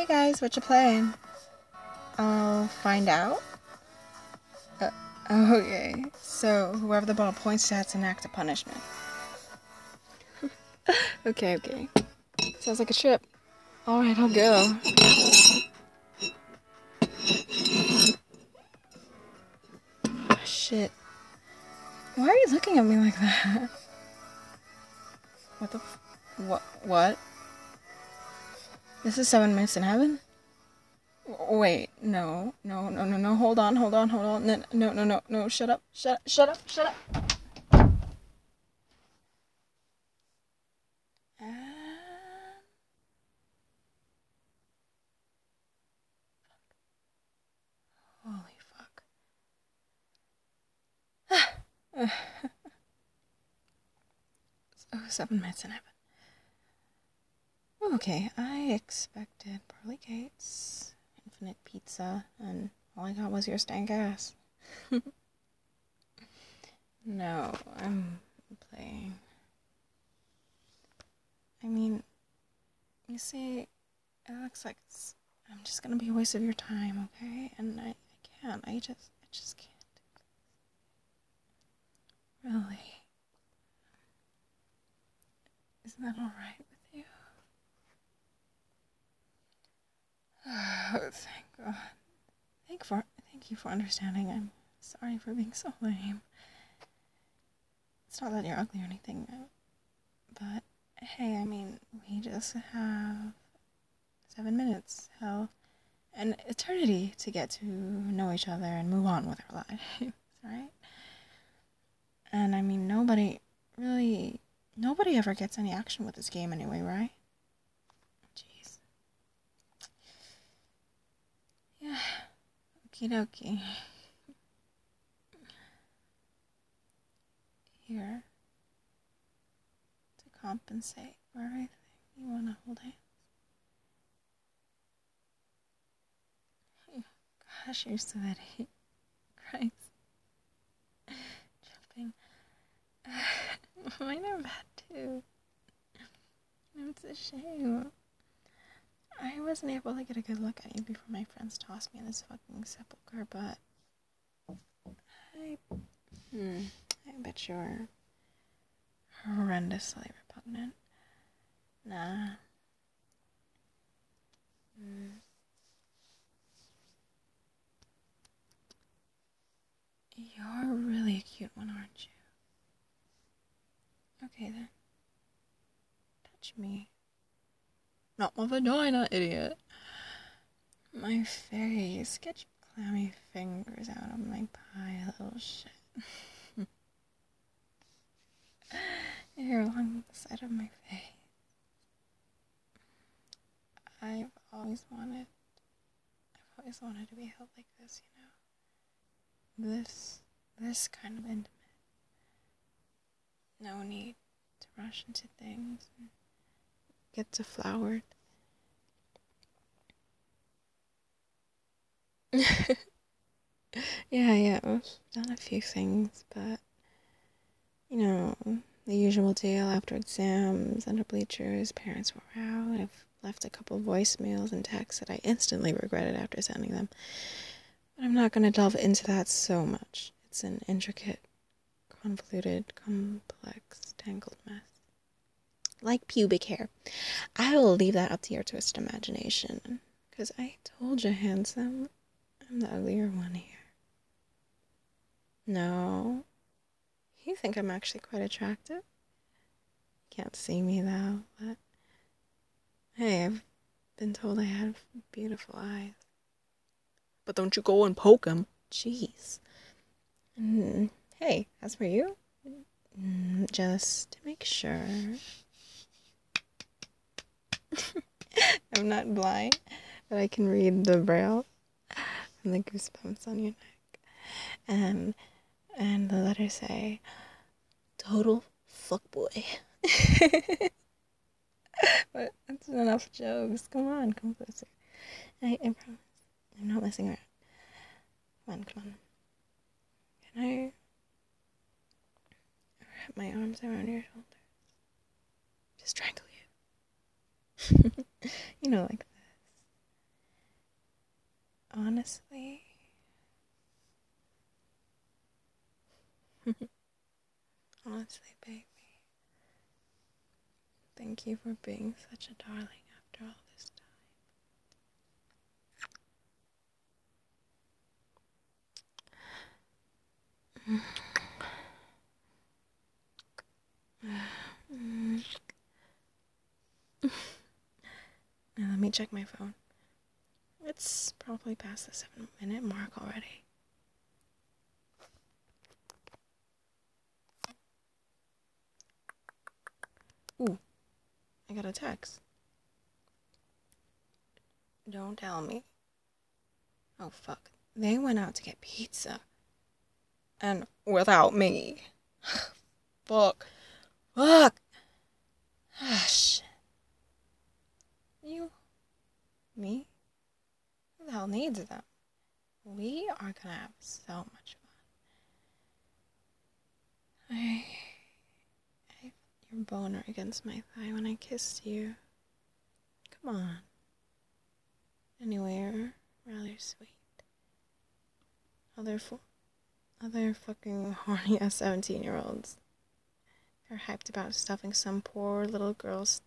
guys, what you playing? I'll find out. Okay, so whoever the ball points to has an act of punishment. Okay. Sounds like a trip. Alright, I'll go. Oh, shit. Why are you looking at me like that? What the What? This is 7 Minutes in Heaven? Wait, no, hold on, no, shut up. Holy fuck. 7 Minutes in Heaven. Okay, I expected pearly gates, infinite pizza, and all I got was your stank ass. No, I'm playing. I mean, you see, it looks like I'm just gonna be a waste of your time, okay? And I can't. I just can't. Really? Isn't that alright with you? Oh, thank God. Thank you for understanding. I'm sorry for being so lame. It's not that you're ugly or anything, but hey, I mean, we just have 7 minutes, hell, an eternity to get to know each other and move on with our lives, right? And I mean, nobody ever gets any action with this game anyway, right? Jeez. Yeah, okie dokie. Here, to compensate for everything, you wanna hold hands? Gosh, you're sweaty. Christ. Jumping. Mine are bad too. It's a shame. I wasn't able to get a good look at you before my friends tossed me in this fucking sepulcher, but I bet you're horrendously repugnant. Nah. You're really a cute one, aren't you? Okay then. Touch me. Not my vagina, idiot. My face. Get your clammy fingers out of my pie, little shit. Here along the side of my face. I've always wanted to be held like this, you know? This kind of intimate. No need to rush into things and get deflowered. Yeah, I've done a few things, but, you know, the usual deal after exams, under bleachers, parents were out. I've left a couple voicemails and texts that I instantly regretted after sending them. But I'm not going to delve into that so much. It's an intricate, convoluted, complex, tangled mess. Like pubic hair. I will leave that up to your twisted imagination. Because I told you, handsome, I'm the uglier one here. No. You think I'm actually quite attractive? Can't see me, though, but... Hey, I've been told I have beautiful eyes. But don't you go and poke them. Jeez. Hey, as for you, just to make sure... I'm not blind, but I can read the braille and the goosebumps on your neck. And the letters say, total fuckboy. But that's enough jokes. Come on, come closer. I promise. I'm not messing around. Come on. Can I wrap my arms around your shoulders? Just strangle you. You know, like this. Honestly, baby. Thank you for being such a darling after all this time. Now let me check my phone. It's probably past the 7-minute mark already. Ooh, I got a text. Don't tell me. Oh, fuck. They went out to get pizza. And without me. Fuck. Fuck. Ah, shit. You. Me? Who the hell needs them? We are gonna have so much fun. I felt your boner against my thigh when I kissed you. Come on. Anyway, rather sweet. Other fucking horny ass 17-year-olds. They're hyped about stuffing some poor little girl's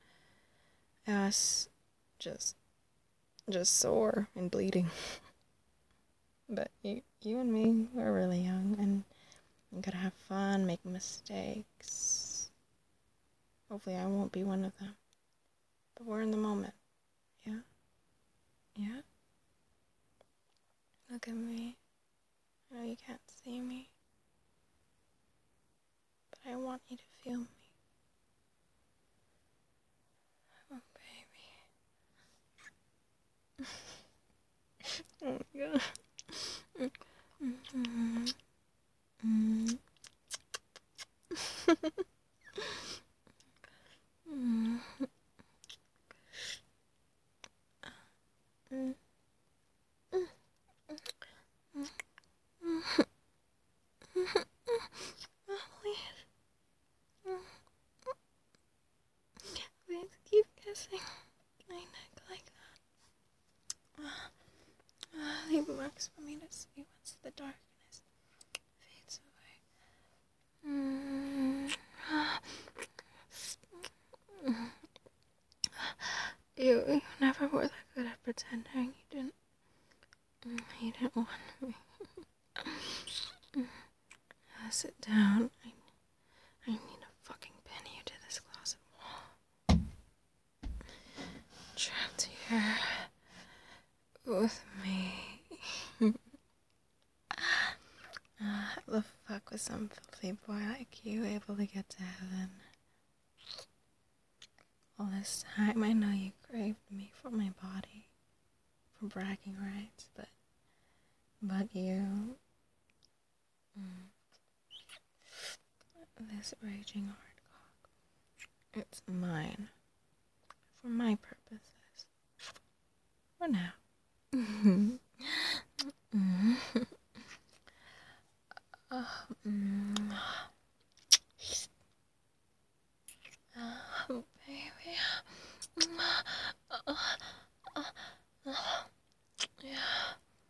ass just sore and bleeding. But you and me, we're really young and we gotta have fun, make mistakes. Hopefully I won't be one of them. But we're in the moment. Yeah? Yeah? Look at me. I know you can't see me. But I want you to feel me. Oh, baby. Oh, my God. Mm-hmm. Mm-hmm. Please keep kissing my neck like that. Leave marks for me to see once the darkness fades away. You never were that good at pretending. You didn't want me. Sit down. I need to fucking pin you to this closet wall. Trapped here with me. How the fuck was some filthy boy like you able to get to heaven? All this time I know you craved me for my body, for bragging rights, but you, this raging hard cock, it's mine, for my purposes, for now. Oh, baby. Yeah.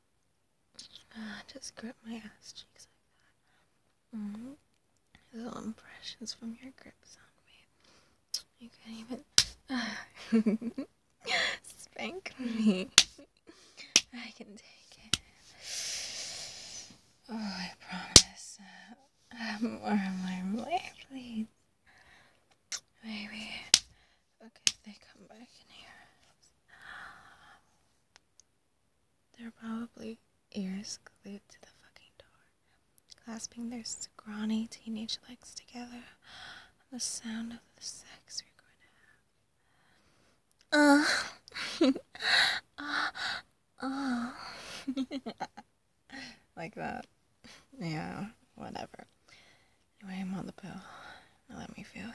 Just grip my ass cheeks like that. Little impressions from your grips on me. You can even spank me. I can take it. Oh, I promise. More, please. Maybe. Okay, if they come back in here. They're probably ears glued to the fucking door, clasping their scrawny teenage legs together on the sound of the sex we're going to have. Like that. Yeah, whatever. Anyway, I'm on the pill. Now let me feel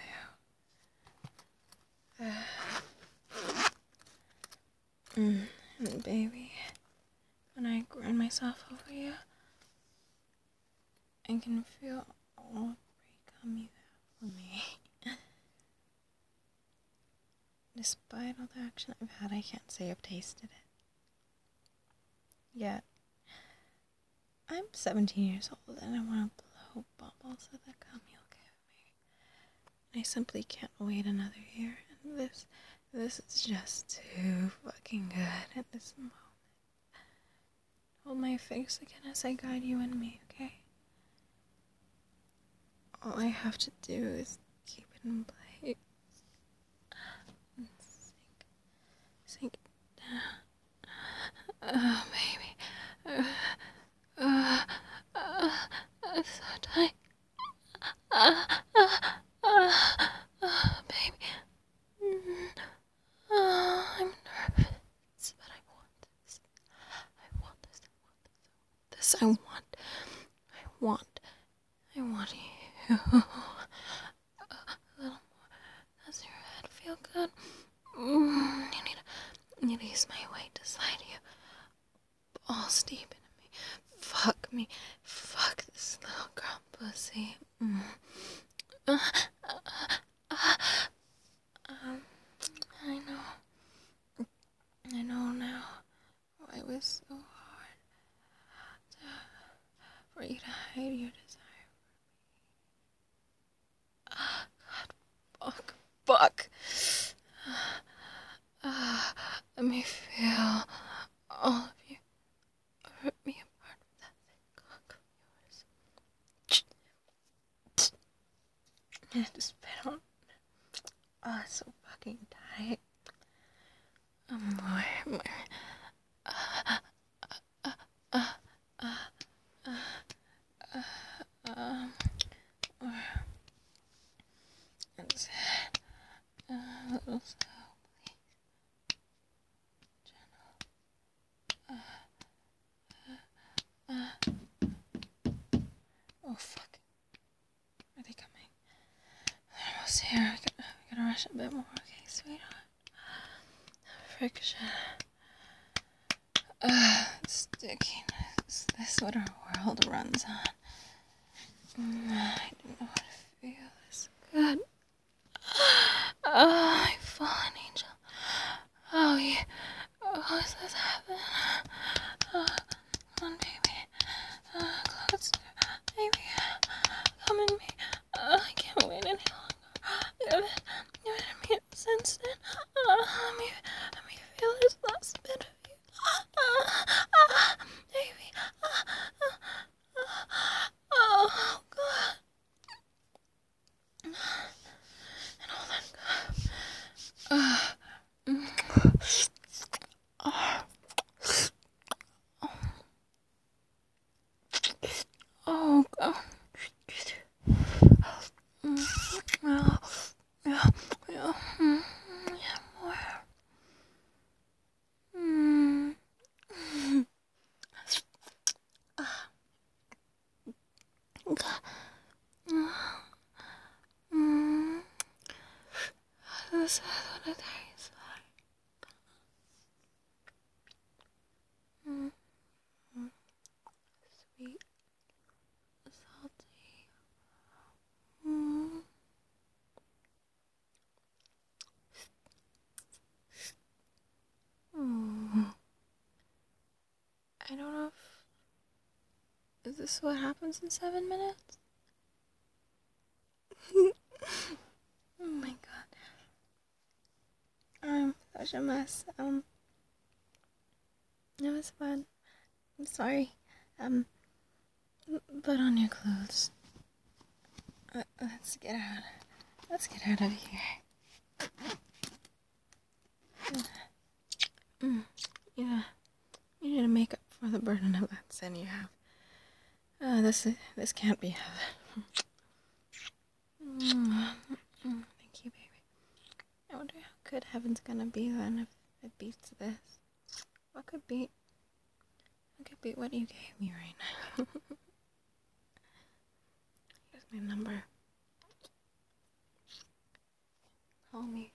you. And baby, when I grind myself over you, I can feel all the pre-cum you have for me. Despite all the action I've had, I can't say I've tasted it. Yet, I'm 17 years old and I want to blow hope bubbles of the gum you'll give me. I simply can't wait another year, and this is just too fucking good at this moment. Hold my face again as I guide you and me, okay? All I have to do is keep it in place. And sink down. Oh, baby. It's so tight. Baby. I'm nervous, but I want this. I want this. I want you. A little more. Does your head feel good? You need to use my weight to slide you balls deep into me. Fuck me. Fuck this little girl pussy. I know now why it was so hard for you to hide your desire for me. God, fuck. Let me feel all of you rip me apart with that thick cock of yours. And just spit on. Oh, it's so fucking tight. More. It's a little slow, please. Oh, fuck. Are they coming? They're almost here. We gotta rush a bit more, okay, sweetheart? Friction. Stickiness. This is what our world runs on. I didn't know how to feel this good. Oh, my fallen angel. Oh, is this heaven? Come on, baby. Close. Baby. Come in me. I can't wait any longer. Give it to me instant. Let me feel this last bit of you. Baby. Oh, God. And all that Oh, God. Yeah, more. This is what it tastes like. Sweet, salty. I don't know if... Is this what happens in 7 minutes? Oh my God. I'm such a mess. It was fun. I'm sorry. Put on your clothes. Let's get out. Let's get out of here. Yeah. You need to make up for the burden of that sin you have. This can't be heaven. Thank you, baby. I wonder how good heaven's gonna be then if it beats this. What could beat what you gave me right now? Here's my number. Call me.